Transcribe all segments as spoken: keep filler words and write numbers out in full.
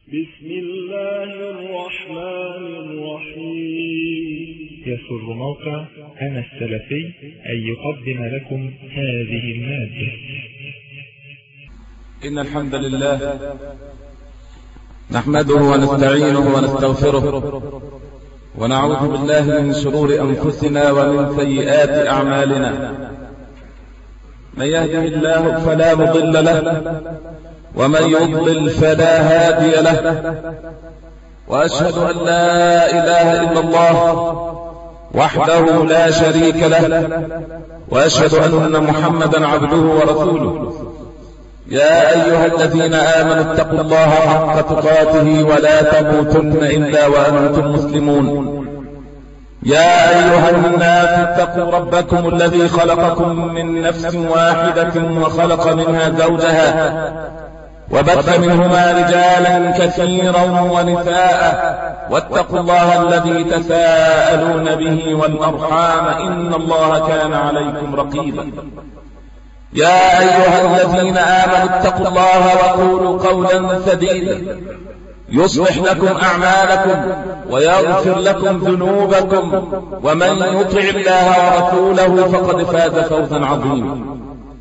بسم الله الرحمن الرحيم. يسر موقع أنا السلفي أن يقدم لكم هذه المادة. إن الحمد لله نحمده ونستعينه ونستغفره ونعوذ بالله من شرور أنفسنا ومن سيئات أعمالنا. من يهده الله فلا مضل له ومن يضلل فلا هادي له، وأشهد أن لا إله إلا الله وحده لا شريك له، وأشهد أن محمدا عبده ورسوله. يا أيها الذين آمنوا اتقوا الله حق تقاته ولا تموتن إلا وأنتم مسلمون. يا أيها الناس اتقوا ربكم الذي خلقكم من نفس واحدة وخلق منها زوجها وبث منهما رجالا كثيرا ونساء، واتقوا الله الذي تساءلون به والأرحام إن الله كان عليكم رقيبا. يا أيها الذين آمنوا اتقوا الله وقولوا قولا سديدا يصلح لكم أعمالكم ويغفر لكم ذنوبكم، ومن يطع الله ورسوله فقد فاز فوزا عظيما.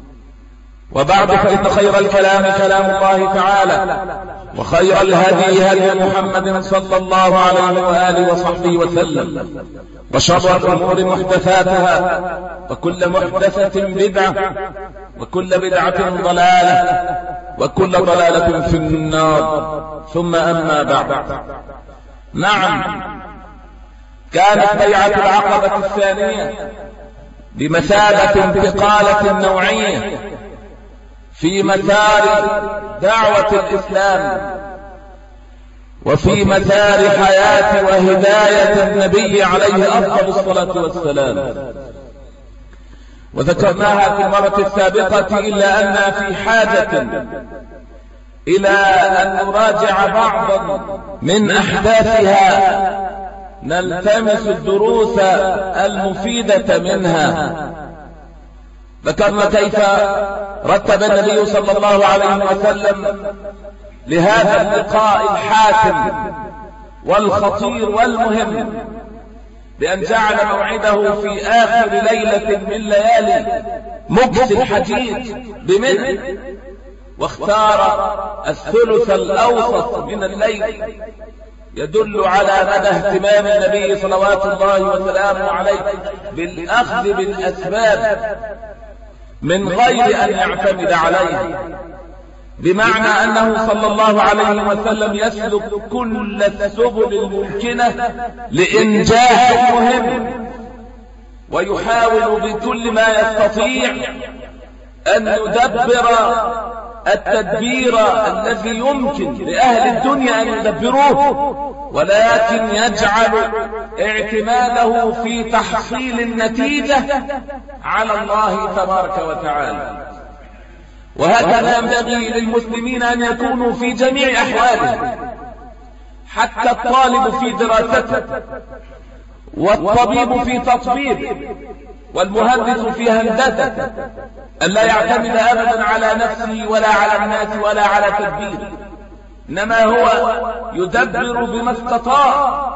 وبعد، فإن خير الكلام كلام الله تعالى، وخير الهدي هدي محمد صلى الله عليه وآله وصحبه وسلم، وشر الأمور محدثاتها، وكل محدثة بدعة، وكل بدعة ضلالة، وكل ضلالة في النار. ثم أما بعد، نعم، كانت بيعة العقبة الثانية بمثابة انتقالة نوعية في مسار دعوة الإسلام وفي مسار حياة وهداية النبي عليه أفضل الصلاة والسلام. وذكرناها في المرة السابقة، إلا أننا في حاجة إلى أن نراجع بعضا من أحداثها نلتمس الدروس المفيدة منها. ذكرنا كيف رتب النبي صلى الله عليه وسلم لهذا اللقاء الحاسم والخطير والمهم بأن جعل موعده في آخر ليلة من ليالي مكس الحجيج بمنى، واختار الثلث الأوسط من الليل، يدل على مدى اهتمام النبي صلوات الله وسلامه عليه بالأخذ بالأسباب من غير أن يعتمد عليه، بمعنى أنه صلى الله عليه وسلم يسلك كل السبل الممكنة لإنجاح المهم، ويحاول بكل ما يستطيع أن يدبر التدبير الذي يمكن لأهل الدنيا أن يدبروه، ولكن يجعل اعتماده في تحصيل النتيجة على الله تبارك وتعالى. وهكذا ينبغي للمسلمين أن يكونوا في جميع أحوالهم، حتى الطالب في دراسته، والطبيب في تطبيبه، والمهندس في هندسته، أن لا يعتمد أبدا على نفسه ولا على الناس ولا على تدبيره، إنما هو يدبر بما استطاع،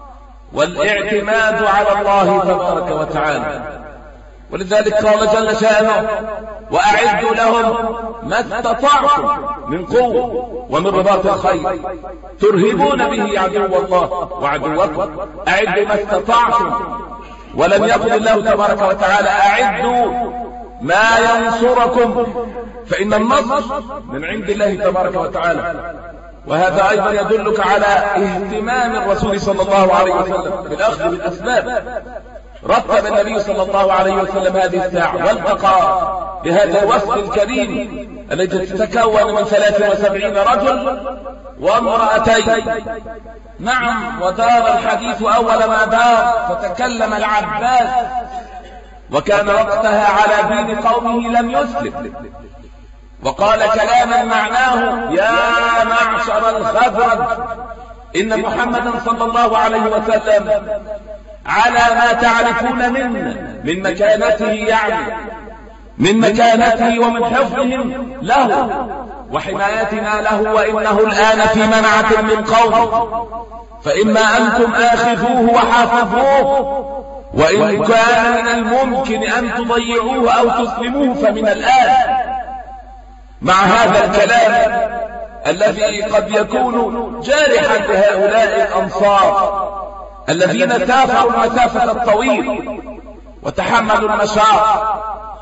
والاعتماد على الله تبارك وتعالى. ولذلك قال جل شأنه: وأعدوا لهم ما استطعتم من قوة ومن رباط الخيل ترهبون به عدو الله وعدوكم. أعدوا ما استطعتم، ولم يقل الله تبارك وتعالى أعدوا ما ينصركم، فإن النصر من عند الله تبارك وتعالى. وهذا أيضا يدلك على اهتمام الرسول صلى الله عليه وسلم بالأخذ بالأسباب. رتب النبي صلى الله عليه وسلم هذه الساعة والتقى بهذا الوفد الكريم الذي تتكون من ثلاث وسبعين رجل وامرأتين. نعم، ودار الحديث أول ما دار، فتكلم العباس، وكان وقتها على دين قومه لم يسلم، وقال كلاما معناه: يا معشر الخزرج، إن محمدا صلى الله عليه وسلم على ما تعرفون منه من مكانته، يعني من مكانته ومن حفظهم له، وحمايتنا له، وإنه الآن في منعة من قومه، فإما أنتم آخذوه وحافظوه، وإن كان من الممكن أن تضيعوه أو تسلموه فمن الآن. مع هذا الكلام الذي قد يكون جارحا لهؤلاء الأنصار الذين سافروا المسافة الطويل وتحملوا المشاق،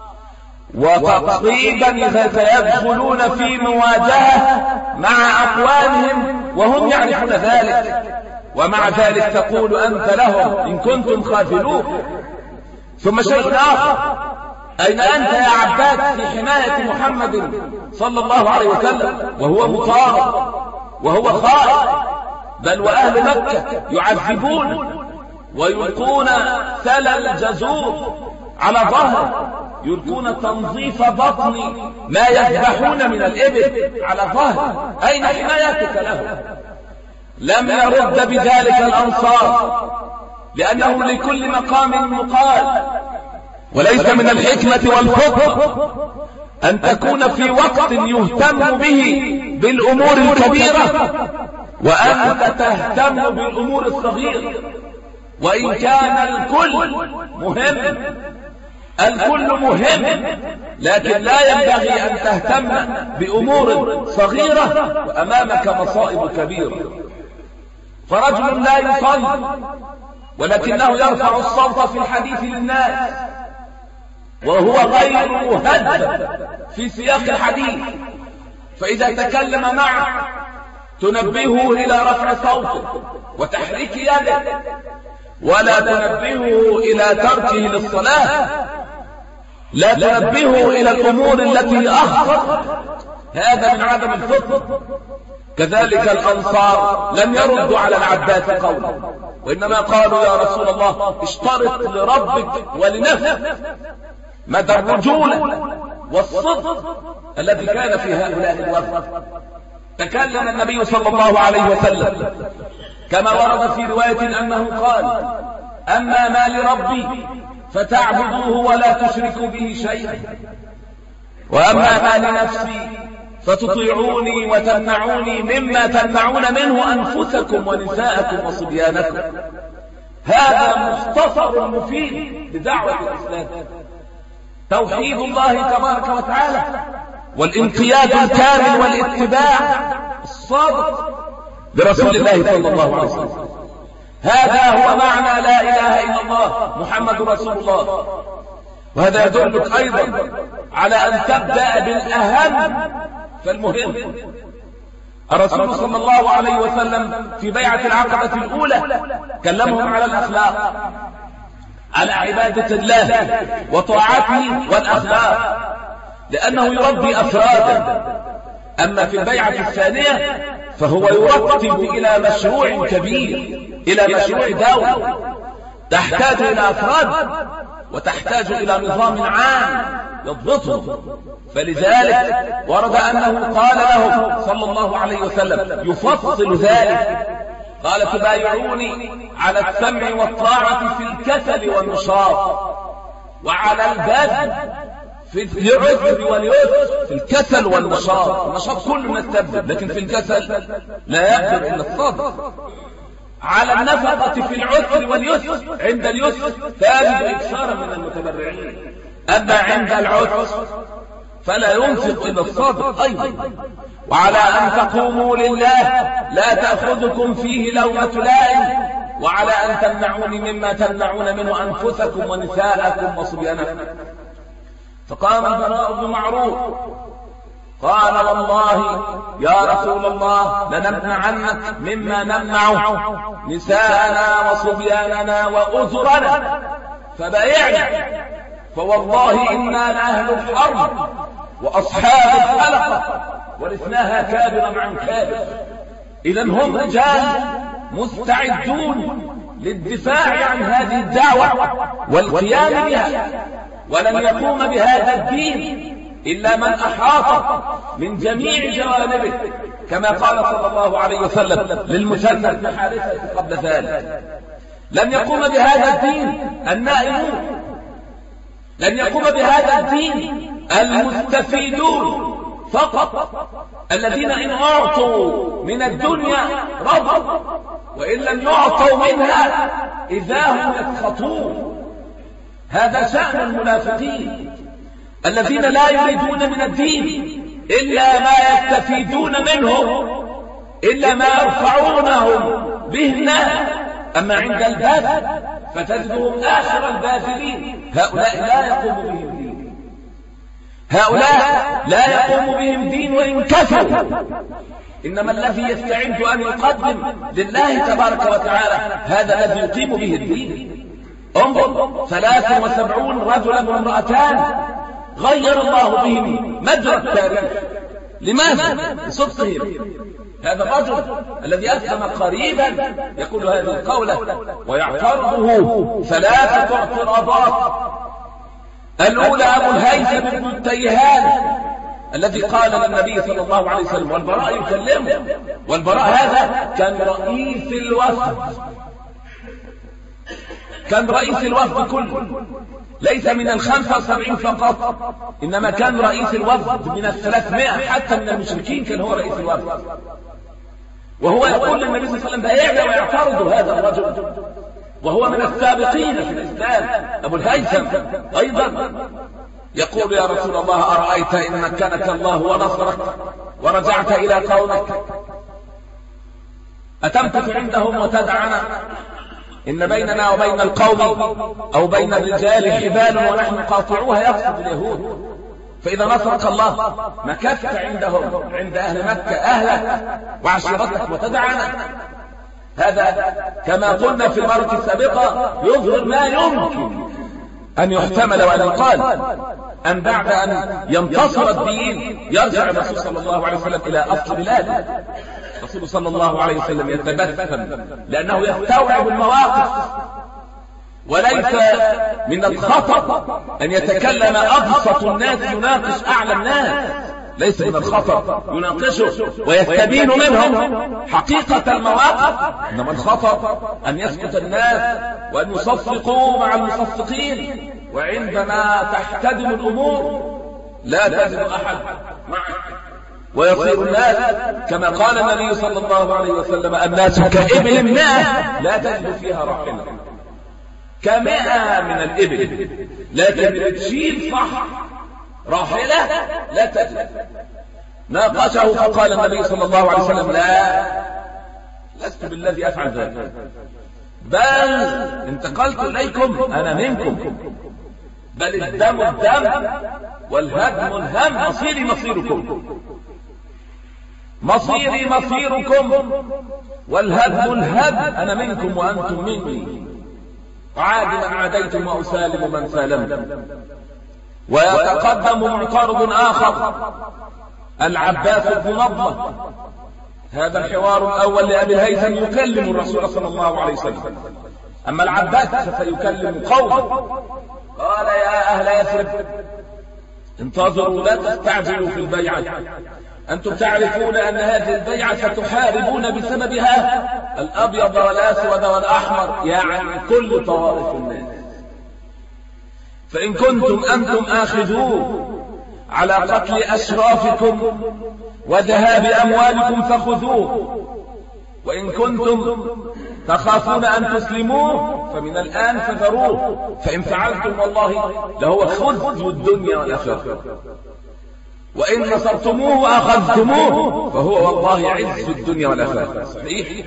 وتقريبا يدخلون في مواجهة مع أقوامهم وهم يعرفون ذلك، ومع ذلك تقول أنت لهم إن كنتم خاذلوه. ثم شيء آخر، أين أنت يا عباد في حماية محمد صلى الله عليه وسلم وهو مطارد وهو خائف، بل وأهل مكة يعذبون ويلقون سل الجزور على ظهر، يلقون تنظيف بطن ما يذبحون من الإبل على ظهر. أين حمايتك له؟ لم يرد بذلك الأنصار، لأنه لكل مقام مقال، وليس من الحكمة والفقه أن تكون في وقت يهتم به بالأمور الكبيرة وأنت تهتم بالأمور الصغيرة. وإن كان الكل مهم، الكل مهم، لكن لا ينبغي أن تهتم بأمور صغيرة وأمامك مصائب كبيرة. فرجل لا يصلي ولكنه يرفع الصوت في الحديث للناس وهو غير مهذب في سياق الحديث، فإذا تكلم معه تنبهه إلى رفع صوته وتحريك يده، ولا تنبهه إلى تركه للصلاة، لا تنبهه إلى الأمور التي أخطأ، هذا من عدم الفقه. كذلك الأنصار لم يردوا على العباس قولا، وإنما قالوا يا رسول الله اشترط لربك ولنفسك مدى الرجولة والصدق الذي كان في هؤلاء الوفد. تكلم النبي صلى الله عليه وسلم كما ورد في رواية أنه قال: أما ما لربي فتعبدوه ولا تشركوا به شيئا، وأما ما لنفسي فتطيعوني وتمنعوني مما تمنعون منه أنفسكم ونساءكم وصبيانكم. هذا مختصر مفيد لدعوة الإسلام، توحيد الله تبارك وتعالى والانقياد الكامل والاتباع الصادق لرسول الله صلى الله عليه وسلم. هذا هو معنى لا إله إلا الله محمد رسول الله. وهذا يدلك أيضا على أن تبدأ بالأهم فالمهم. الرسول صلى الله عليه وسلم في بيعة العقبة الأولى كلمهم على الأخلاق، على عبادة الله وطاعته والأخلاق، لأنه يربي أفرادا. أما في البيعة الثانية فهو يرتب إلى مشروع كبير، إلى مشروع دولة تحتاج إلى أفراد وتحتاج إلى نظام عام يضبطه. فلذلك ورد أنه قال له صلى الله عليه وسلم يفصل ذلك، قال: تبايعوني على السمع والطاعة في الكسل والنشاط، وعلى البذل في العسر واليسر، في الكسل والنشاط. النشاط كله نستبذل، لكن في الكسل لا يقدر إلا الصبر. على النفقة في العسر واليسر، عند اليسر تجد إكثارا من المتبرعين، أما عند العسر فلا ينفق إلا الصادق أيضا. وعلى أن تقوموا لله لا تأخذكم فيه لومة لائم، وعلى أن تمنعوني مما تمنعون منه أنفسكم ونساءكم وصبيانكم. فقام البراء بن معروف قال: والله يا رسول الله لنمنعنك مما نمنع نساءنا وصبياننا وأزرنا، فبايعنا، فوالله إنا لأهل الحرب وأصحاب الحلقة ورثناها كابرا عن كابر. إذن هم رجال مستعدون للدفاع عن هذه الدعوة والقيام بها، ولن يقوم بهذا الدين إلا من أحاط من جميع جوانبه، كما قال صلى الله عليه وسلم للمثنى بن حارثة قبل ذلك: لن يقوم بهذا الدين النائمون، لن يقوم بهذا الدين المستفيدون فقط، الذين إن أعطوا من الدنيا رضوا، وإن لم يعطوا منها إذا هم يسخطون. هذا شأن المنافقين الذين لا يريدون من الدين إلا ما يستفيدون منه، إلا ما يرفعونهم به الناس. أما عند البذل فتجدهم آخر الباذلين. هؤلاء لا يقوم بهم دين، هؤلاء لا يقوم بهم دين وإن كفروا. إنما الذي يستعد أن يقدم لله تبارك وتعالى هذا الذي يقيم به الدين. انظر، ثلاث وسبعون رجلا وامرأتان غير الله بهم مجرى التاريخ. لماذا؟ بصدقهم. هذا الرجل الذي أسلم قريبا يقول هذه القولة ويعترضه ثلاثة اعتراضات. الأولى أبو الهيثم بن التيهان الذي قال للنبي صلى الله عليه وسلم، والبراء يكلمه، والبراء هذا كان رئيس الوفد، كان رئيس الوفد كله، ليس من الخمسة وسبعين فقط، إنما كان رئيس الوفد من الثلاثمائة، حتى من المشركين كان هو رئيس الوفد. وهو يقول للنبي صلى الله عليه وسلم دايعنا ويعترض هذا الرجل، وهو من السابقين في الإسلام. أبو الهيثم أيضا يقول يا رسول الله أرأيت إن مكنك الله ونصرك ورجعت إلى قومك أتمكث عندهم وتدعنا؟ إن بيننا وبين القوم أو بين الرجال حبال ونحن قاطعوها، يقصد اليهود. فإذا نصرك الله مكثت عندهم عند أهل مكة أهلك وعشيرتك وتدعنا. هذا كما قلنا في المرة السابقة يظهر ما يمكن أن يحتمل وأن يقال، أن بعد أن ينتصر الدين يرجع الرسول صلى الله عليه وسلم إلى أصل بلاده. الرسول صلى الله عليه وسلم يتبسم لأنه يستوعب المواقف، وليس من الخطأ أن يتكلم أبسط الناس يناقش أعلى الناس، ليس من الخطأ يناقشه ويستبين منهم حقيقة المواقف. إنما الخطأ أن يسكت الناس وأن يصفقوا مع المصفقين، وعندما تحتدم الأمور لا تجد أحد معك، ويصير الناس كما قال النبي صلى الله عليه وسلم الناس كإبل مئة لا تجد فيها راحلة، كمئة من الإبل، لكن تشيل صح راحلة لا تجد. ناقشه فقال النبي صلى الله عليه وسلم لا، لست بالذي أفعل ذلك، بل انتقلت إليكم أنا منكم، بل الدم الدم والهدم الهم، مصيري مصيركم، مصيري مصيركم والهدم الهدم، أنا منكم وأنتم مني، عاد من عاديتم وأسالم من سالمتم. ويتقدم معترض آخر العباس بن نضلة. هذا الحوار الأول لأبي الهيثم يكلم الرسول صلى الله عليه وسلم، أما العباس فسيكلم قومه. قال يا أهل يثرب انتظروا لا تستعجلوا في البيعة، أنتم تعرفون أن هذه البيعة ستحاربون بسببها الأبيض والأسود والأحمر، يعني كل طوائف الناس. فإن كنتم أنتم آخذوه على قتل أشرافكم وذهاب أموالكم فخذوه، وإن كنتم تخافون أن تسلموه فمن الآن فذروه، فإن فعلتم والله لهو خزي الدنيا والآخرة، وإن نصرتموه وأخذتموه فهو والله عز الدنيا والآخرة. صحيح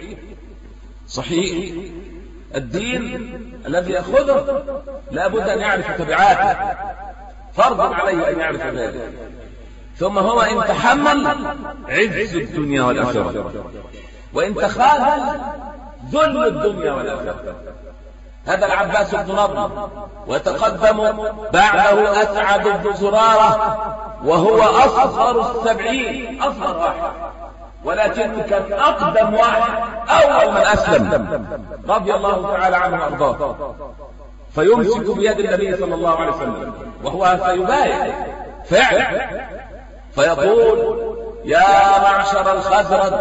صحيح، الدين الذي يأخذه لا بد أن يعرف تبعاته، فرض عليه أن يعرف ذلك، ثم هو إن تحمل عز الدنيا والآخرة، وإن تخاذل ذل الدنيا والآخرة. هذا العباس بن نضلة. ويتقدم بعده أسعد بن زرارة، وهو أصغر السبعين، أصغر واحد، ولكنه كان أقدم واحد، أول من أسلم رضي الله تعالى عنه وأرضاه. فيمسك بيد النبي صلى الله عليه وسلم وهو سيبايع فعلا، فيقول يا معشر الخزرج،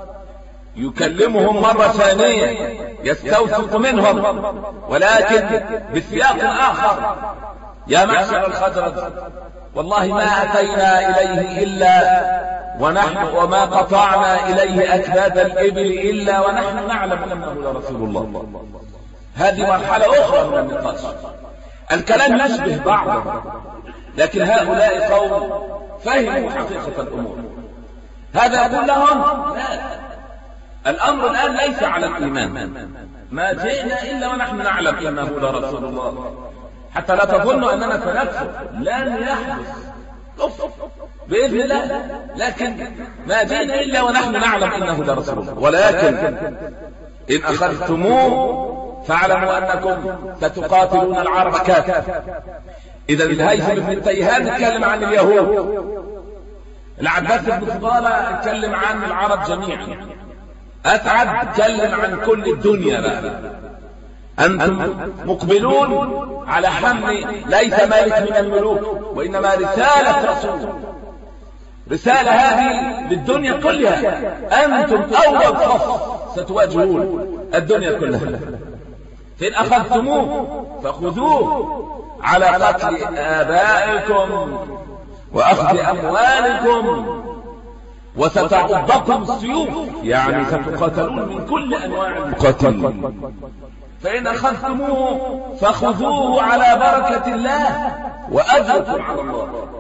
يكلمهم مرة ثانية يستوثق منهم ولكن بسياق آخر. يا معشر الخزرج، والله ما أتينا إليه إلا ونحن وما قطعنا إليه أكباد الإبل إلا ونحن نعلم أنه لرسول الله. هذه مرحلة أخرى من النقاش. الكلام يشبه بعضه، لكن هؤلاء قوم فهموا حقيقة الأمور. هذا يقول لهم لا، الأمر الآن ليس على الإيمان، ما جئنا إلا ونحن نعلم أنه لرسول الله، حتى لا تظنوا أننا سنكفر، لن يحدث كفر بإذن الله، لكن ما جئنا إلا ونحن نعلم أنه لرسول الله. ولكن إن أخذتموه فاعلموا أنكم ستقاتلون العرب كافة. إذا الهيثم بن التيهان يتكلم عن اليهود، العباس بن فضالة يتكلم عن العرب جميعا، أسعد يتكلم عن كل الدنيا بقى. أنتم مقبلون على حمل ليس ملك من الملوك، وإنما رسالة رسول، رسالة هذه للدنيا كلها. أنتم أول صف ستواجهون الدنيا كلها، فإن أخذتموه فخذوه على قتل آبائكم وأخذ أموالكم، وستعضكم السيوف، يعني ستقاتلون من كل أنواع القتل. فإن أخذتموه فخذوه على بركة الله وأجركم على الله.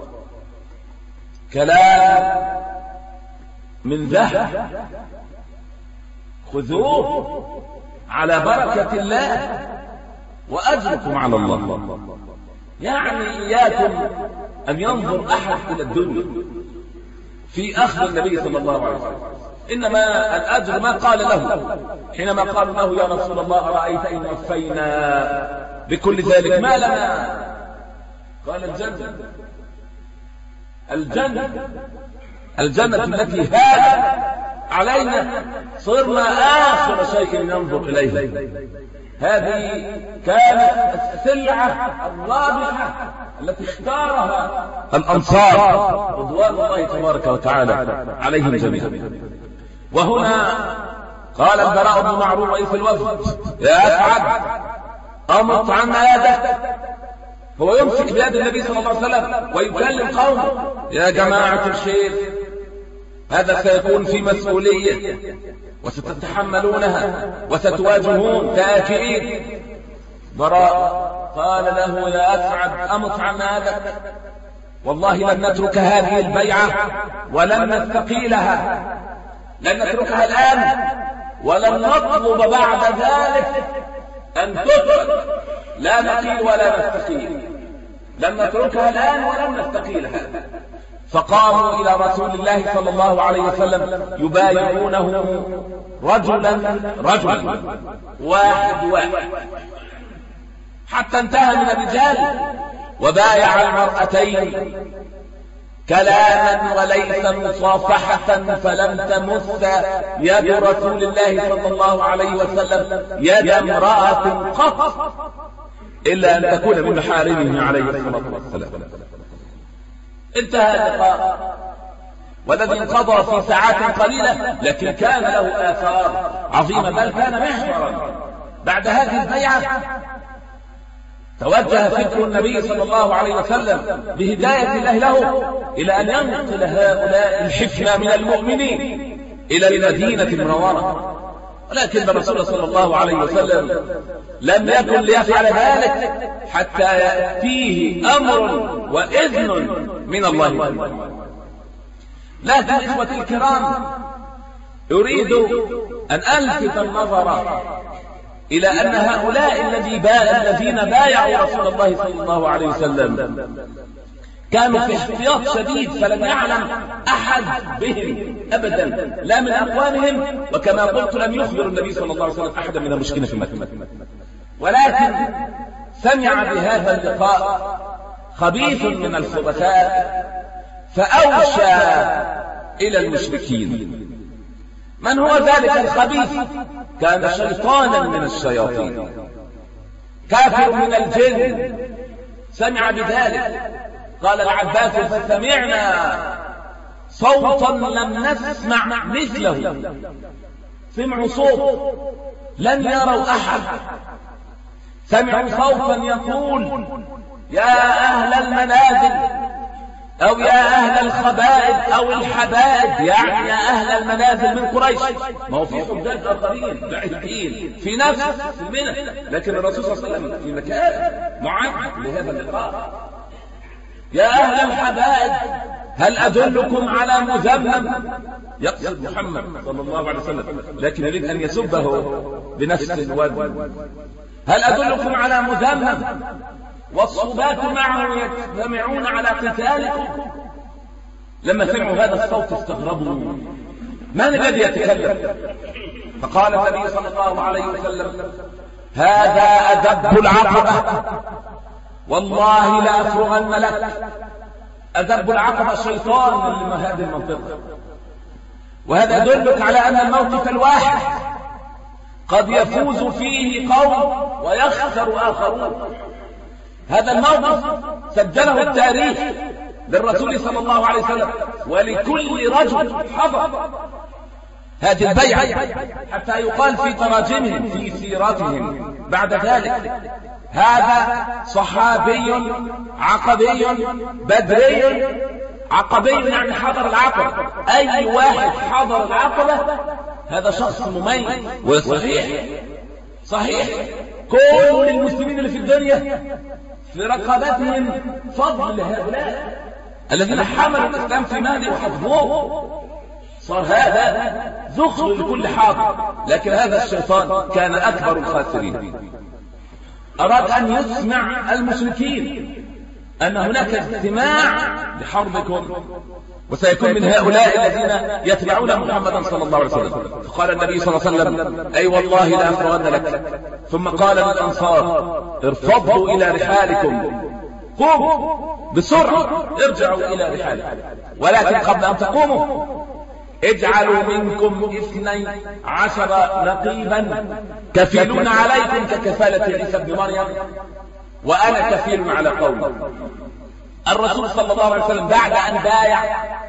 كلام من ذهب، خذوه على بركة الله وأجركم على الله. يعني إياكم أن ينظر أحد إلى الدنيا في أخذ النبي صلى الله عليه وسلم، إنما الأجر ما قال له حينما قالوا له يا رسول الله أرأيت إن وفينا بكل ذلك ما لنا؟ قال الجنة، الجنة الجنة التي هانت علينا صرنا آخر شيء ننظر إليه. هذه كانت السلعة الرابحة التي اختارها الأنصار رضوان الله تبارك وتعالى عليهم جميعا. وهنا قال البراء بن معروف رئيس الوفد يا أسعد أمط عنا يدك. هو يمسك بيد النبي صلى الله عليه وسلم ويكلم قومه يا جماعة الخير، هذا سيكون في مسؤولية وستتحملونها وستواجهون كاكئين. براء قال له يا أسعد أمط عنا يدك، والله لن نترك هذه البيعة ولن نستقيلها، لن نتركها الآن ولن نطلب بعد ذلك أن تترك، لا نقيل ولا نستقيل، لن نتركها الآن ولن نستقيلها. فقاموا إلى رسول الله صلى الله عليه وسلم يبايعونه رجلا رجلا، واحد واحد، حتى انتهى من الرجال وبايع المرأتين كلاما وليس مصافحة، فلم تمس يد رسول الله صلى الله عليه وسلم يد امرأة قط إلا أن تكون من محارمه عليه الصلاة والسلام. انتهى اللقاء والذي انقضى في ساعات قليلة، لكن كان له آثار عظيمة، بل كان محورا. بعد هذه البيعة توجه فكر النبي صلى الله عليه وسلم بهداية الله له إلى أن ينقل هؤلاء الحفنة من المؤمنين إلى المدينة المنورة، ولكن الرسول صلى الله عليه وسلم لم يكن ليفعل ذلك حتى يأتيه أمر وإذن من الله. لكن إخوتي الكرام، أريد أن ألفت النظر إلى أن هؤلاء الذين بايعوا رسول الله صلى الله عليه وسلم كانوا في احتياط شديد، فلم يعلم أحد بهم أبدا لا من أقوامهم، وكما قلت لم يخبر النبي صلى الله عليه وسلم أحدا من المشكلة في مكة. ولكن سمع بهذا اللقاء خبيث من الخبثاء فأوشى إلى المشركين. من هو ذلك الخبيث؟ كان شيطانا من الشياطين، كافر من الجن، سمع بذلك. قال العباس فسمعنا صوتا لم نسمع مثله، سمعوا صوت لن يروا أحد، سمعوا صوتا يقول يا أهل المنازل أو يا أهل الخبائث أو الحبائد، يعني يا أهل المنازل من قريش. ما هو في حجاج آخرين بعيدين في نفس المنى، لكن الرسول صلى الله عليه وسلم في مكان معد لهذا اللقاء. يا أهل الحبائد هل أدلكم على مذمم؟ يقصد محمد صلى الله عليه وسلم، لكن يريد أن يسبه بنفس الوزن. هل أدلكم على مذمم والصبات معه يجتمعون على قتالكم؟ لما سمعوا هذا الصوت استغربوا، من الذي يتكلم؟ فقال النبي صلى الله عليه وسلم: هذا أدب العقبة، والله لا أفرغن لك. أدب العقبة الشيطان من هذه المنطقة، وهذا يدلك على أن الموقف الواحد قد يفوز فيه قوم ويخسر آخرون. هذا الموقف سجله التاريخ للرسول صلى الله عليه وسلم ولكل رجل حضر هذه البيعة، حتى يقال في تراجمهم في سيراتهم بعد ذلك: هذا صحابي عقبي بدري. عقبي يعني حضر العقبة، أي واحد حضر العقبة هذا شخص مميز. وصحيح صحيح كل المسلمين اللي في الدنيا في رقبتهم فضل لهؤلاء الذين حملوا الإسلام في مهدي وحفظوه. صار هذا ذخر لكل حاضر، لكن هذا الشيطان كان أكبر الخاسرين. أراد أن يسمع المشركين أن هناك اجتماع لحربكم، وسيكون من هؤلاء الذين يتبعون محمدا صلى الله عليه وسلم. فقال النبي صلى الله عليه وسلم: أي والله لا أفرغن لك. ثم قال للأنصار: ارفضوا إلى رحالكم، قوموا بسرعة ارجعوا إلى رحالكم، ولكن قبل أن تقوموا اجعلوا منكم اثني عشر نقيبا كفيلون عليكم ككفالة عيسى بن مريم، وأنا كفيل على قومي. الرسول صلى الله عليه وسلم بعد أن بايع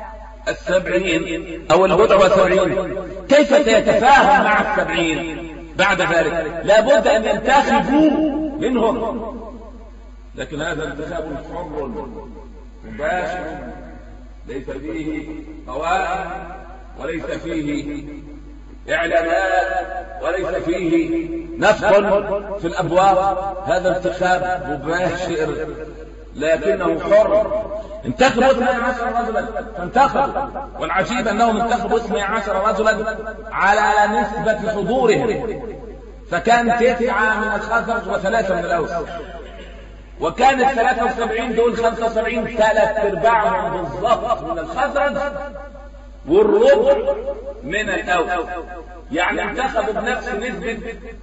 السبعين أو البضع وسبعين كيف سيتفاهم مع السبعين بعد ذلك؟ لا بد أن ينتخبوا منهم، لكن هذا انتخاب حر مباشر ليس فيه قوائم وليس فيه إعلانات وليس فيه نفق في الأبواب. هذا انتخاب مباشر لكنه حر. انتخبوا اثني عشر رجلا فانتخبوا، والعجيب أنهم انتخبوا اثني عشر رجلا على نسبة حضورهم، فكان تسعة من الخزرج وثلاثة من الأوس، وكان الثلاثة وسبعين دول خمسة وسبعين ثلاث ارباعهم بالضبط من الخزرج والربع من الأوس، يعني انتخبوا بنفس نسبة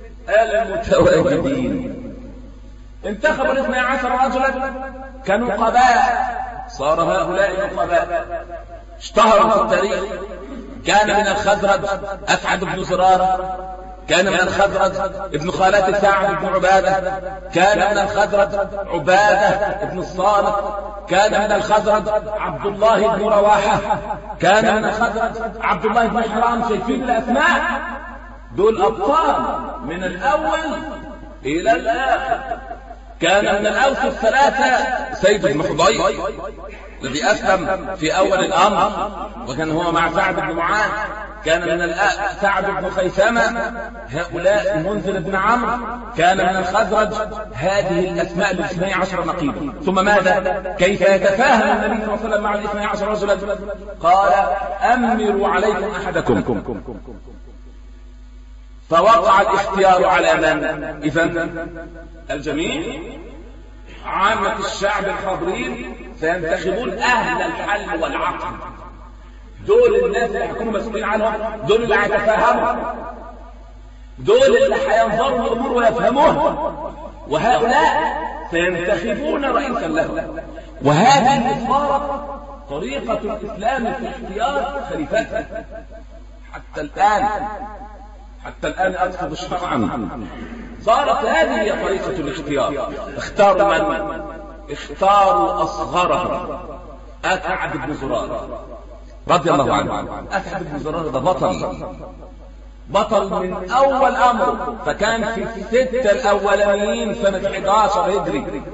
المتواجدين. انتخبوا الاثني عشر رجلا كنقباء، صار هؤلاء نقباء اشتهروا في التاريخ. كان من الخزرج أسعد بن زرارة، كان من الخزرج ابن خالة سعد بن عبادة، كان من الخزرج عبادة بن الصالح، كان من الخزرج عبد الله بن رواحة، كان من الخزرج عبد الله بن حرام. شايفين الأسماء دول أبطال من الأول إلى الآخر. كان من الأوس الثلاثة سيد بن حضير الذي أسلم في أول الأمر وكان هو مع سعد بن معاذ، كان من سعد بن خيثمة، هؤلاء منذر بن عمرو، كان من الخزرج. هذه الأسماء الاثني عشر نقيبا. ثم ماذا؟ كيف يتفاهم النبي صلى الله عليه وسلم مع الاثني عشر رجلا؟ قال: أمروا عليكم أحدكم. فوقع الاختيار على من؟ إذن الجميع عامة الشعب الحاضرين سينتخبون أهل الحل والعقل. دول الناس اللي هيكونوا مسؤولين عنهم، دول اللي هيتفاهموا، دول اللي هينظروا الأمور ويفهموها، وهؤلاء سينتخبون رئيسا لهم. وهذه صارت طريقة الإسلام في اختيار خليفته حتى الآن. حتى الآن أقصد شرعا صارت هذه هي طريقة الاختيار. اختاروا من؟ اختاروا أصغرهم أسعد بن زرارة رضي الله عنه. أسعد بن زرارة ده بطل بطل من أول أمر، فكان في الستة الأولانيين سنة إحدى عشر هجري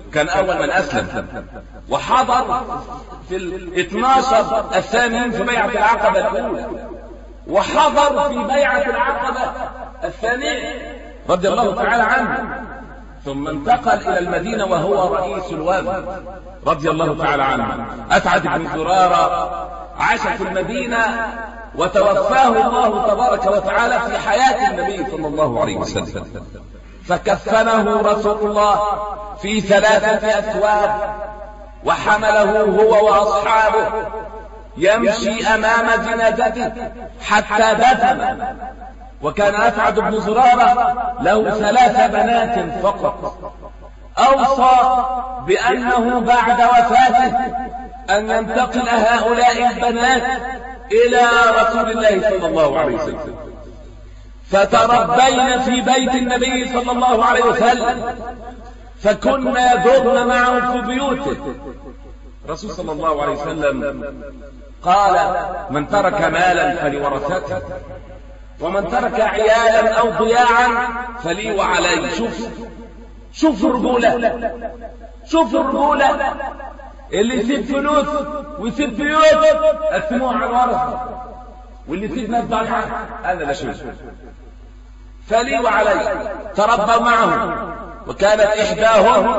كان أول من أسلم، وحضر في الاثناشر الثانيين في بيعة العقبة الأولى، وحضر في بيعة العقبة الثانية رضي الله تعالى عنه، ثم انتقل إلى المدينة وهو رئيس الوفد رضي الله تعالى عنه. أسعد بن زرارة عاش في المدينة وتوفاه الله تبارك وتعالى في حياة النبي صلى الله عليه وسلم، فكفنه رسول الله في ثلاثة أثواب، وحمله هو وأصحابه يمشي أمام جنازته حتى دفن. وكان أسعد بن زرارة له ثلاث بنات فقط، أوصى بأنه بعد وفاته أن ينتقل هؤلاء البنات إلى رسول الله صلى الله عليه وسلم، فتربينا في بيت النبي صلى الله عليه وسلم، فكنا يدورن معه في بيوته. رسول صلى الله عليه وسلم قال: من ترك مالا فلورثته، ومن ترك عيالا أو ضياعا فلي وعلي. شوف شوف الرجولة، شوف الرجولة اللي يسيب فلوس ويسيب بيوت قسموها على الورثة، واللي يسيب ناس ضايعة أنا لا شيء. فلي وعلي. تربى معه، وكانت إحداهم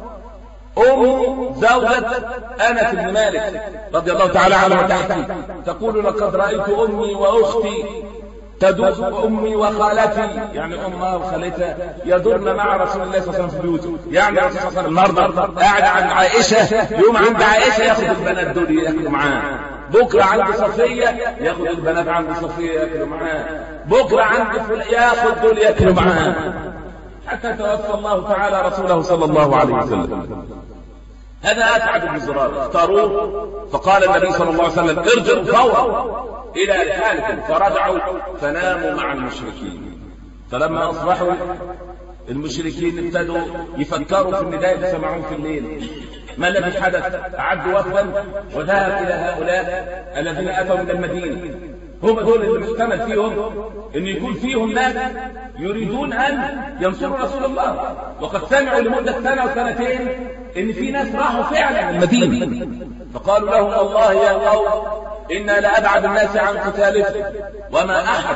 أم زوجة أنس بن مالك رضي الله تعالى عنه وتحكي، تقول: لقد رأيت أمي وأختي تدوس أمي وخالتي، يعني أمها وخالتها يدورن مع رسول الله صلى الله عليه وسلم في بيوته. يعني رسول الله صلى الله عليه وسلم النهارده قاعد عند عائشة، يوم عند عائشة ياخد البنات دول ياكلوا معاه، بكرة عند صفية ياخد البنات عند صفية ياكلوا معاه، بكرة عند فل ياخد دول ياكلوا معاه، حتى توفى الله تعالى رسوله صلى الله عليه وسلم. هذا أسعد بن زرارة اختاروه، فقال النبي صلى الله عليه وسلم: ارجعوا فورا إلى رحالكم. فرجعوا فناموا مع المشركين. فلما أصبحوا المشركين ابتدوا يفكروا في النداء اللي سمعوه في الليل، ما الذي حدث؟ أعدوا وفدا وذهب إلى هؤلاء الذين أتوا من المدينة، هم دول اللي محتمل فيهم أن يكون فيهم ناس يريدون أن ينصروا رسول الله، وقد سمعوا لمدة سنة وسنتين أن في ناس راحوا فعلا المدينة. فقالوا لهم: والله يا قوم إنا لأبعد الناس عن قتالكم، وما أحد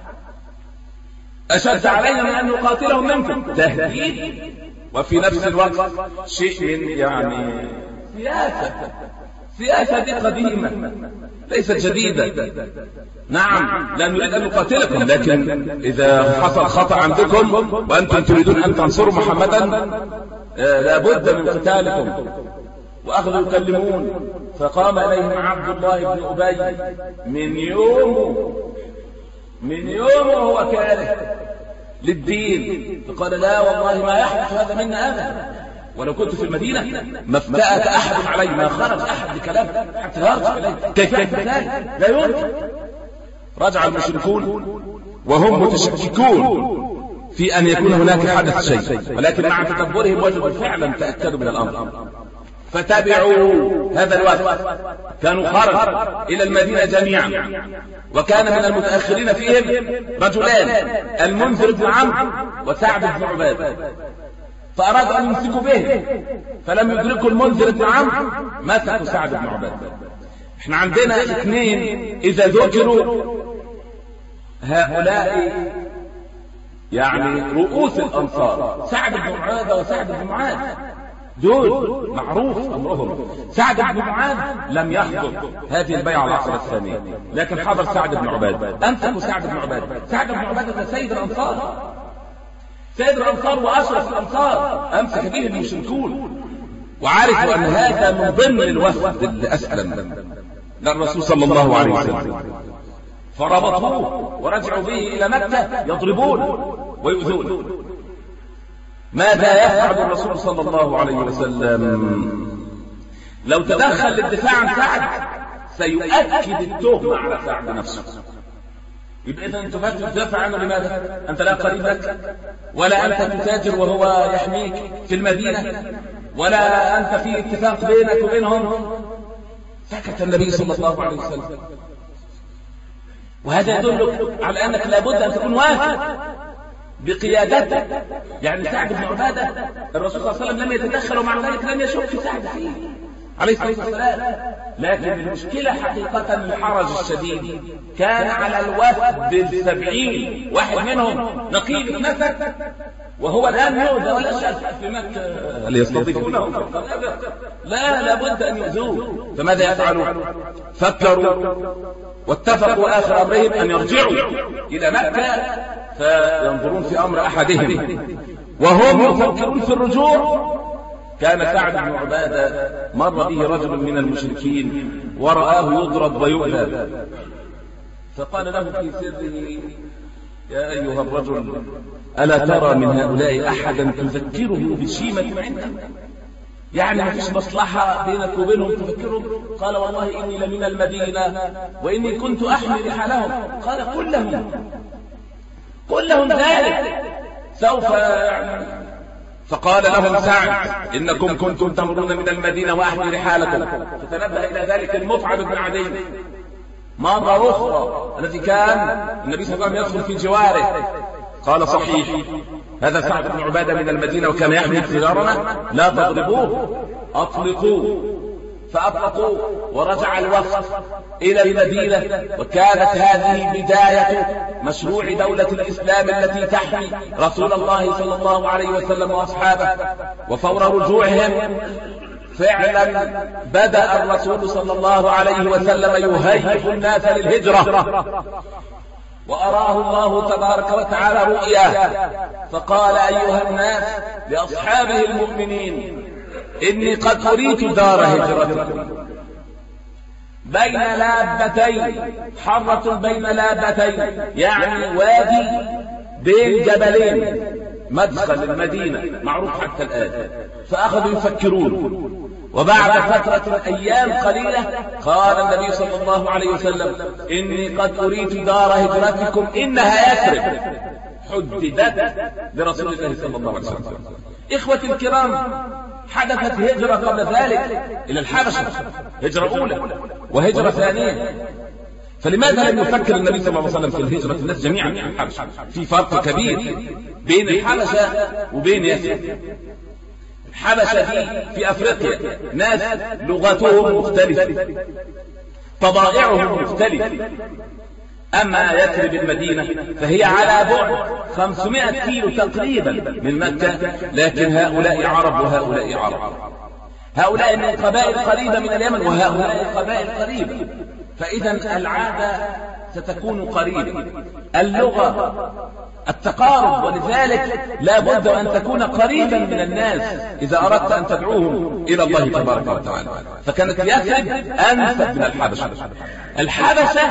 أشد علينا من أن نقاتلهم منكم. تهديد، وفي نفس الوقت شيء يعني سياسة سياسة دي قديمة ليست جديدة. نعم لا نريد أن نقاتلكم، لكن إذا حصل خطأ عندكم وأنتم تريدون أن تنصروا محمدا لابد من قتالكم. وأخذوا يكلمون، فقام إليهم عبد الله بن أبي من يوم من يوم وهو كاره للدين، فقال: لا والله ما يحدث هذا منا أبدا، ولو كنت في المدينة ما افتأت أحد علي، ما خرج أحد بكلام حتى يرجع إليه. كيف يكون ذلك؟ لا يمكن. رجع المشركون وهم متشككون في أن يكون هناك حدث شيء، ولكن مع تدبرهم وجدوا فعلا تأكدوا من الأمر، فتبعوا هذا الوفد. كانوا خرج إلى المدينة جميعا، وكان من المتأخرين فيهم رجلان، المنذر بن عمرو وسعد بن عبادة، فأرادوا أن يمسكوا به، فلم يدركوا المنذر بن عمرو، مسكوا سعد بن عبادة. احنا عندنا اثنين إذا ذكروا هؤلاء يعني رؤوس الأنصار، سعد بن عبادة وسعد بن معاذ، دول معروف أمرهم. سعد بن معاذ لم يحضر هذه البيعة العصر الثانية، لكن حضر سعد بن عبادة. أمسكوا سعد بن عبادة. سعد بن عبادة سيد الأنصار، سيد الأنصار وأشرف الأنصار، أمسك به المشركون، وعرفوا أن هذا من ضمن الوفد اللي أسلم للرسول صلى الله عليه وسلم، فربطوه ورجعوا به إلى مكة يضربون ويؤذون. ماذا يفعل الرسول صلى الله عليه وسلم؟ لو تدخل للدفاع عن سعد سيؤكد التهمة على سعد نفسه. يبقى إذا أنت تدافع عنه لماذا؟ أنت لا قريب لك، ولا أنت تتاجر وهو يحميك في المدينة، ولا أنت في اتفاق بينك وبينهم. سكت النبي صلى الله عليه وسلم، وهذا يدلك على أنك لابد أن تكون واثق بقيادته. يعني سعد بن عبادة الرسول صلى الله عليه وسلم لم يتدخل، ومع ذلك لم يشك في سعد فيه عليه الصلاة والسلام. لكن المشكلة حقيقة الحرج الشديد كان على الوفد السبعين، واحد منهم نقيب المسك وهو الآن يؤذى ولا شك في مكة ليستضيفونه، لا لابد أن يؤذوه. فماذا يفعلون؟ فكروا واتفقوا آخر أمرهم أن يرجعوا إلى مكة فينظرون في أمر أحدهم. وهم يفكرون في الرجوع كان سعد بن عبادة مر به رجل من المشركين ورآه يضرب ويؤذى، فقال له في سره: يا أيها الرجل، ألا ترى من هؤلاء أحدا تذكره بشيمة عندك؟ يعني ما فيش مصلحة بينك وبينهم تفكرهم؟ قال: والله إني لمن المدينة وإني كنت أحمل رحالهم. قال: قل لهم قل لهم ذلك سوف يعني. فقال لهم سعد: إنكم كنتم تمرون من المدينة وأحمل رحالكم. فتنبه إلى ذلك المطعم بن عدي مرة أخرى التي كان النبي صلى الله عليه وسلم يدخل في جواره. قال: صحيح هذا سعد بن عبادة من المدينة وكان يحمل سجارنا، لا تضربوه، أطلقوه. فأطلقوه ورجع الوفد إلى المدينة. وكانت هذه بداية مشروع دولة الإسلام التي تحمي رسول الله صلى الله عليه وسلم وأصحابه. وفور رجوعهم فعلا بدأ الرسول صلى الله عليه وسلم يهيئ الناس للهجرة، وأراه الله تبارك وتعالى رؤياه فقال: أيها الناس لأصحابه المؤمنين، إني قد أريت دار هجرتكم بين لابتين، حرة بين لابتين، يعني وادي بين جبلين، مدخل المدينة معروف حتى الآن. فأخذوا يفكرون، وبعد فترة أيام قليلة قال النبي صلى الله عليه وسلم: إني قد أريت دار هجرتكم إنها يثرب. حددت لرسول الله صلى الله عليه وسلم. إخوة الكرام، حدثت هجرة قبل ذلك إلى الحبشة، هجرة أولى وهجرة ثانية. فلماذا لم يفكر النبي صلى الله عليه وسلم في الهجرة الناس جميعا في الحبشة؟ في فرق كبير بين الحبشة وبين يثرب. الحبشة دي في أفريقيا، ناس لغتهم مختلفة، طبائعهم مختلفة. أما يثرب المدينة فهي على بعد خمسمائة كيلو تقريبا من مكة، لكن هؤلاء عرب وهؤلاء عرب، هؤلاء من قبائل قريبة من اليمن وهؤلاء قبائل قريبة. فإذا العادة ستكون قريبة، اللغة، التقارب، ولذلك لا بد أن تكون قريبا من الناس إذا أردت أن تدعوهم إلى الله تبارك وتعالى. فكانت يثرب أنسب من الحبشة. الحبشة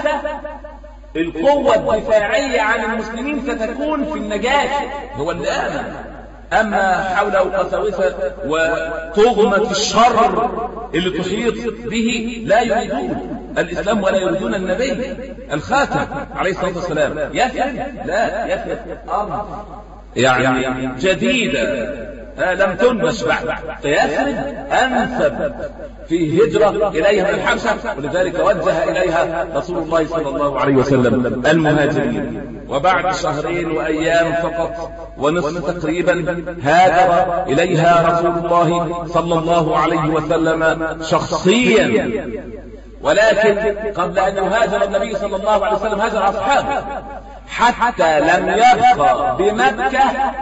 القوة الدفاعية عن المسلمين ستكون في النجاشي، هو اللي آمن. أما حوله قساوسة وطغمة الشر اللي تحيط به لا يريدون الإسلام ولا يريدون النبي الخاتم عليه الصلاة والسلام. يثرب لا، يثرب أرض يعني جديدة لم تنبش بعد، فيثرب أنسب في هجرة إليها من الحبشة، ولذلك وجه إليها رسول الله صلى الله عليه وسلم المهاجرين. وبعد شهرين وأيام فقط ونصف تقريبا هاجر إليها رسول الله صلى الله عليه وسلم شخصيا. ولكن قبل أن يهاجر النبي صلى الله عليه وسلم هاجر أصحابه، حتى لم يبقى بمكة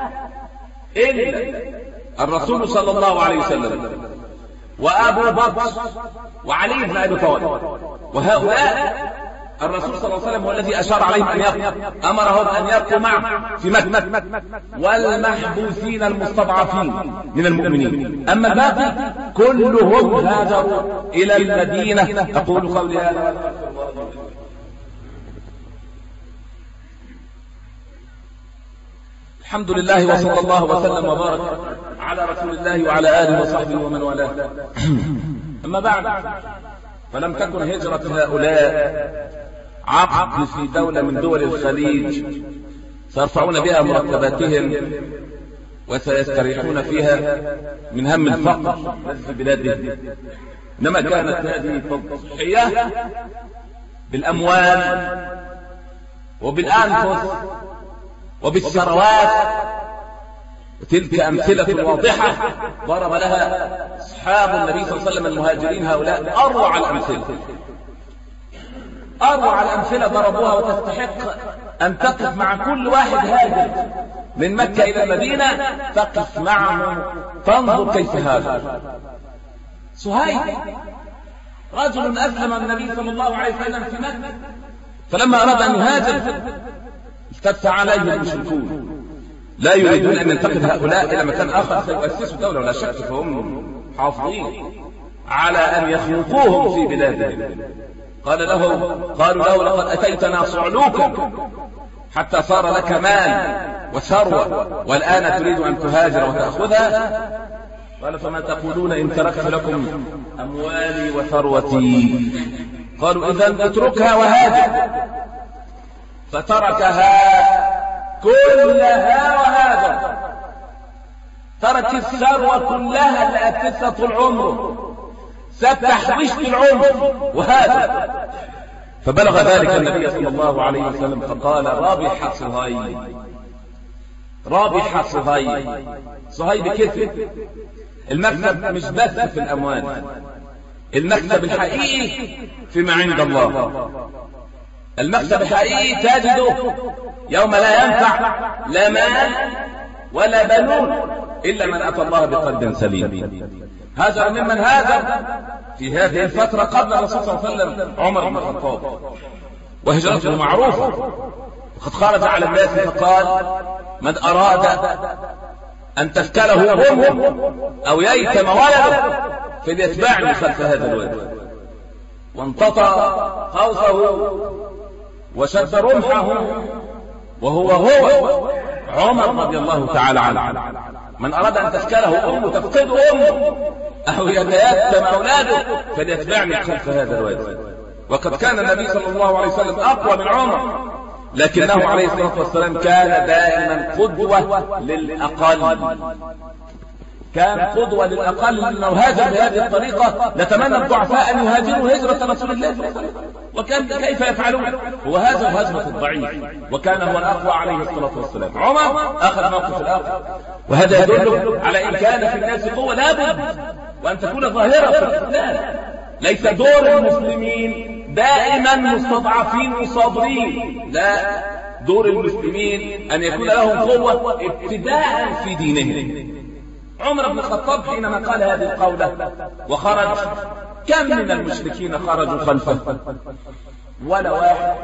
إلا الرسول صلى الله عليه وسلم وأبو بكر وعلي بن أبي طالب. وهؤلاء الرسول صلى الله عليه وسلم هو الذي أشار عليهم أن يبقوا، أمرهم أن يبقوا معه في مكة، والمحبوسين المستضعفين من المؤمنين. أما الباقي كلهم هاجروا إلى المدينة. أقول قولي هذا الحمد لله، وصلى الله وسلم وبارك على رسول الله وعلى آله وصحبه ومن والاه. أما بعد، فلم تكن هجرة هؤلاء عقد في دولة من دول الخليج سيرفعون بها مرتباتهم وسيستريحون فيها من هم الفقر في بلادهم، إنما كانت هذه تضحية بالأموال وبالأنفس وبالثروات. تلك أمثلة واضحة ضرب لها أصحاب النبي صلى الله عليه وسلم المهاجرين هؤلاء أروع الأمثلة، أروع الأمثلة ضربوها، وتستحق أن تقف مع كل واحد هاجر من مكة إلى المدينة، تقف معه تنظر كيف هاجر. صهيب رجل أسلم النبي صلى الله عليه وسلم في مكة، فلما أراد أن يهاجر التف عليه المشركون، لا يريدون أن ينتقل هؤلاء إلى مكان آخر سيؤسسوا دولة ولا شك، فهم حافظين على أن يخلقوهم في بلادهم. قال له قالوا له لقد أتيتنا صعلوكا حتى صار لك مال وثروة، والآن تريد أن تهاجر وتأخذها؟ قال فما تقولون إن تركت لكم أموالي وثروتي؟ قالوا إذن اتركها وهاجر. فتركها كلها وهاجر، ترك الثروة كلها اللي أتتها طول عمره، ساب تحويشة العمر وهاجر. فبلغ ذلك النبي صلى الله عليه وسلم فقال رابح صهيب، رابح صهيب. صهيب كثر المكسب مش بس في الأموال، المكسب الحقيقي فيما عند الله. المكسب الحقيقي تجده يوم لا ينفع لا مال ولا بنون إلا من أتى الله بقلب سليم. هاجر ممن هاجر في هذه الفترة قبل الرسول صلى الله عليه وسلم عمر بن الخطاب، وهجرته معروفة، وقد خرج على الناس فقال من أراد أن تفتله أمه أو ييتم ولده فليتبعني خلف هذا الوادي. وانتطى قوسه وشد رمحه وهو هو عمر رضي الله تعالى عنه. من أراد أن تفتله أمه تفقد أمه أو يتيتم أولاده فليتبعني خلف هذا الوادي. وقد كان النبي صلى الله عليه وسلم أقوى من عمر، لكنه عليه الصلاة والسلام كان دائما قدوة للأقل، كان قدوة للأقل. لأنه هاجر بهذه الطريقة لتمنى الضعفاء أن يهاجروا هجرة رسول الله صلى الله عليه وسلم، وكان كيف يفعلون؟ هو هاجر هجرة الضعيف، وكان هو الأقوى عليه الصلاة والسلام. عمر أخذ موقف الأقوى، وهذا يدل على إن كان في الناس قوة لابد وأن تكون ظاهرة في الإسلام. ليس دور المسلمين دائما مستضعفين وصابرين، لا، دور المسلمين أن يكون لهم قوة ابتداء في دينهم. عمر بن الخطاب حينما قال هذه القولة وخرج، كم من المشركين خرجوا خلفه؟ ولا واحد،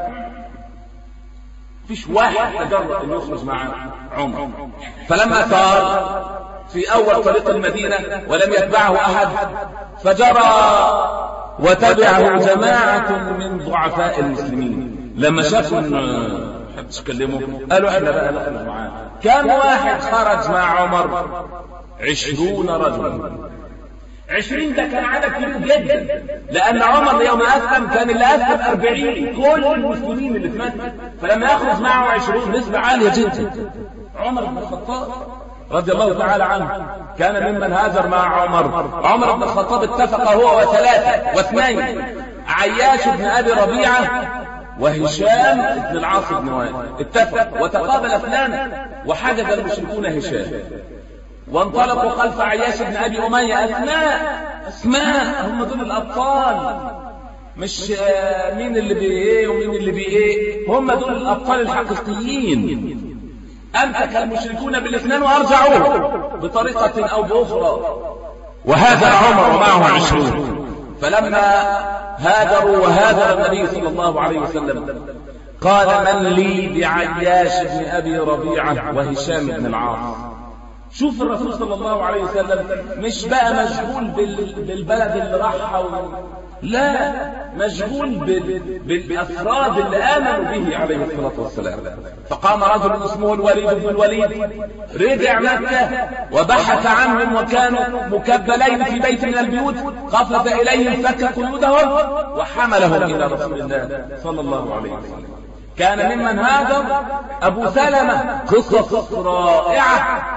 فيش واحد تجرأ أن يخرج مع عمر. فلما صار في أول طريق المدينة ولم يتبعه أحد، فجرى وتبعه جماعة من ضعفاء المسلمين. لما شافوا ان حدش يكلمه قالوا احنا بقى نخرج معاه. كم واحد خرج مع عمر؟ عشرون رجلا. عشرين ده كان عدد كبير جدا، لأن عمر يوم أسلم كان اللي أسلم أربعين كل المسلمين اللي في مكة، فلما يخرج معه عشرون نسبة عالية جدا. عمر بن الخطاب رضي الله تعالى عنه كان ممن هاجر مع عمر. عمر بن الخطاب اتفق هو وثلاثة واثنين، عياش بن أبي ربيعة وهشام بن العاص بن وائل، اتفق وتقابل اثنان وحجز المشركون هشام، وانطلقوا خلف عياش بن أبي أمية. أسماء أسماء هم دول الأبطال، مش مين اللي بإيه ومين اللي بإيه، هم دول الأبطال الحقيقيين. أمسك المشركون بالاثنين وأرجعوه بطريقة أو بأخرى، وهاجر عمر ومعه عشرون. فلما هاجروا وهاجر النبي صلى الله عليه وسلم قال من لي بعياش بن أبي ربيعة وهشام بن العاص؟ شوف الرسول صلى الله عليه وسلم مش بقى مشغول بالبلد اللي راحها، لا، مشغول بالأفراد اللي آمنوا به عليه الصلاة والسلام. فقام رجل اسمه الوليد بن الوليد، رجع مكة وبحث عنهم وكانوا مكبلين في بيت من البيوت، قفز إليهم فك قيودهم وحملهم إلى رسول الله صلى الله عليه وسلم. كان ممن هاجر أبو سلمة، قصص رائعة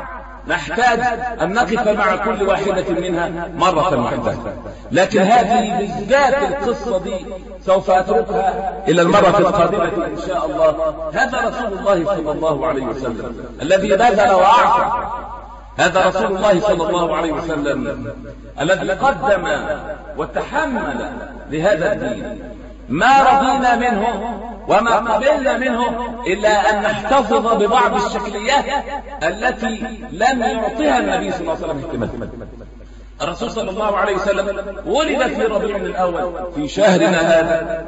نحتاج أن نقف مع كل واحدة منها مرة واحدة، لكن هذه بالذات القصة دي سوف أتركها إلى المرة القادمة إن شاء الله. هذا رسول الله صلى الله عليه وسلم الذي بذل وأعطى، هذا رسول الله صلى الله عليه وسلم الذي قدم وتحمل لهذا الدين ما رضينا منه وما قبلنا منه إلا أن نحتفظ ببعض الشكليات التي لم يعطيها النبي صلى الله عليه وسلم اهتماما. الرسول صلى الله عليه وسلم ولد في ربيع الأول في شهرنا هذا،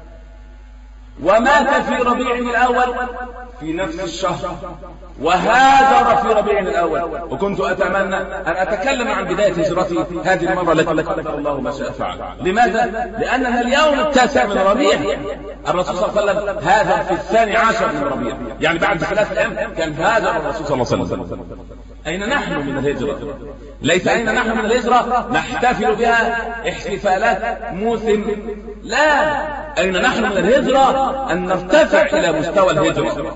ومات في ربيع الأول في نفس الشهر، وهاجر في ربيع الأول. وكنت أتمنى أن أتكلم عن بداية هجرتي هذه المرة التي قدر الله ما شاء فعل. لماذا؟ لأننا اليوم التاسع من ربيع، الرسول صلى الله عليه وسلم هاجر في الثاني عشر من ربيع، يعني بعد ثلاث أيام كان هاجر الرسول صلى الله عليه وسلم. أين نحن من الهجرة؟ ليس أين نحن من الهجرة نحتفل بها احتفالات موسم، لا، أين نحن من الهجرة أن نرتفع إلى مستوى الهجرة،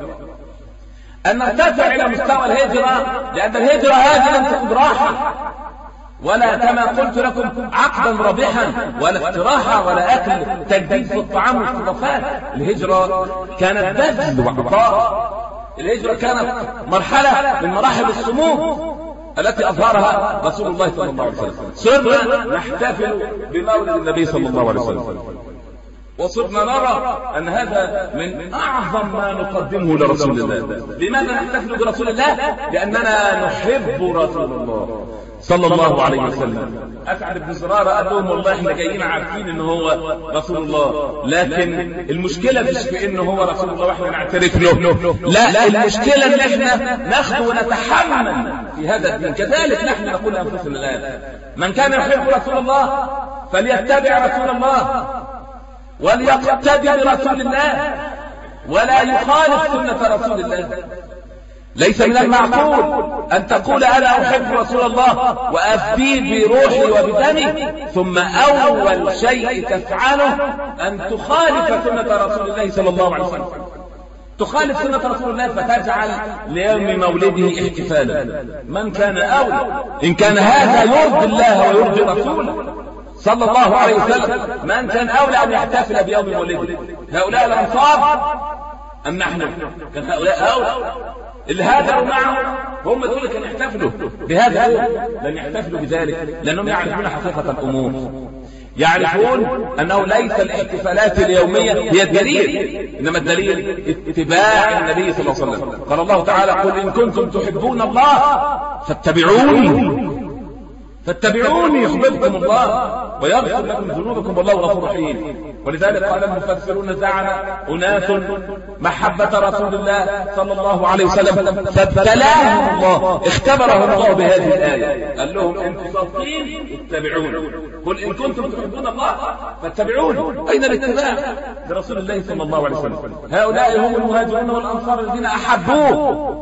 أن نرتفع إلى مستوى الهجرة، لأن الهجرة هذه لم تكن راحة ولا كما قلت لكم عقدا ربحا ولا استراحة ولا أكل تجديد في الطعام والاستضافات. الهجرة كانت بذل وعطاء، الهجرة كانت مرحلة من مراحل السمو التي أظهرها رسول الله صلى الله عليه وسلم. صرنا نحتفل بمولد النبي صلى الله عليه وسلم، وصرنا نرى أن هذا من أعظم ما نقدمه لرسول الله. لماذا نحتفل برسول الله؟ لأننا نحب رسول الله صلى الله عليه وسلم. أسعد بن زرارة قال لهم والله احنا جايين عارفين ان هو رسول الله، لكن المشكلة مش في انه هو رسول الله واحنا نعترف له، لا، المشكلة ان احنا ناخذ ونتحمل في هذا الدين. كذلك نحن نقول لأنفسنا الآن من كان يحب رسول الله فليتبع رسول الله وليقتدي برسول الله ولا يخالف سنة رسول الله. ليس من المعقول أن تقول أنا أحب رسول الله وأفديه بروحي وبدمي ثم أول شيء تفعله أن تخالف سنة رسول الله صلى الله عليه وسلم، تخالف سنة رسول الله فتجعل ليوم مولده احتفالا. من كان أولى إن كان هذا يرضي الله ويرضي رسوله صلى الله عليه وسلم، من كان أولى أن يحتفل بيوم مولده؟ هؤلاء الأنصار أم نحن؟ كان هؤلاء أولى، اللي هاجروا معه هم دول كانوا يحتفلوا بهذا اليوم، لن يحتفلوا بذلك لأنهم يعرفون حقيقة الأمور، يعرفون أنه ليس الاحتفالات اليومية هي الدليل، إنما الدليل اتباع النبي صلى الله عليه وسلم. قال الله تعالى قل إن كنتم تحبون الله فاتبعوني فاتبعوني يحببكم الله ويغفر لكم ذنوبكم والله غفور رحيم. ولذلك قال المفسرون زعم أناس محبة رسول الله صلى الله عليه وسلم فابتلاهم الله، اختبرهم الله بهذه الآية، قال لهم انتم صادقين اتبعوني، قل إن كنتم تحبون الله فاتبعوني. أين الاتباع لرسول الله صلى الله عليه وسلم؟ هؤلاء هم المهاجرون والأنصار الذين أحبوه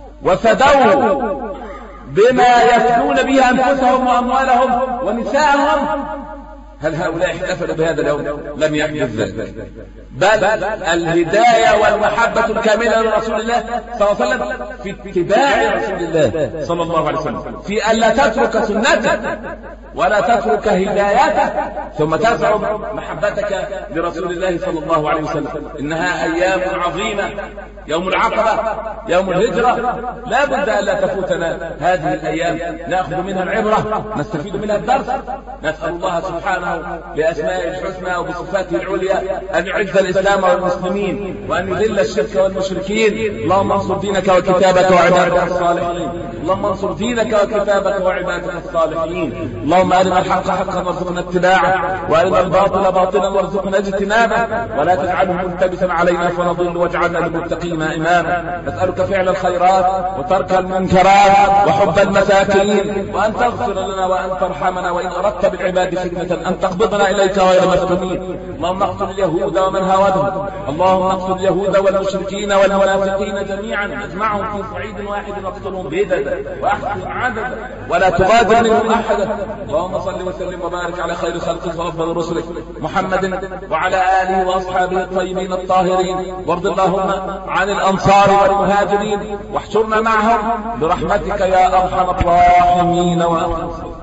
وفدوه بما يفدون به أنفسهم وأموالهم ونساءهم. هل هؤلاء احتفلوا بهذا اليوم؟ لم يحدث ذلك، بل الهداية والمحبة الكاملة لرسول الله صلى الله عليه وسلم في اتباع رسول الله صلى الله عليه وسلم، في ألا تترك سنته ولا تترك هدايته ثم تزعم محبتك لرسول الله صلى الله عليه وسلم. إنها أيام عظيمة، يوم العقبة، يوم الهجرة، لا بد أن لا تفوتنا هذه الأيام، نأخذ منها العبرة، نستفيد منها الدرس. نسأل الله سبحانه بأسمائه الحسنى وبصفاته العليا أن يعز الإسلام والمسلمين وأن يذل الشرك والمشركين. اللهم انصر دينك وكتابك وعبادك الصالحين، اللهم انصر دينك وكتابك وعبادك الصالحين. اللهم أرنا الحق حقا وارزقنا اتباعه وأرنا الباطل باطلا وارزقنا اجتنابه ولا تجعله ملتبسا علينا فنضل واجعلنا للمتقين إماما. نسألك فعل الخيرات وترك المنكرات وحب المساكين، وأن تغفر لنا وأن ترحمنا، وإن أردت بالعباد فتنة أن تقبضنا إليك غير مفتونين. اللهم اقتل اليهود ومن هاودهم، اللهم اقتل اليهود والمشركين والمنافقين جميعا، اجمعهم في صعيد واحد واقتلهم بددا واحسن عددا ولا تغادر منهم أحدا. اللهم صل وسلم وبارك على خير خلقك وأفضل رسلك محمد وعلى آله وأصحابه الطيبين الطاهرين، وارض اللهم عن الأنصار والمهاجرين واحشرنا معهم برحمتك يا أرحم الراحمين. وأقم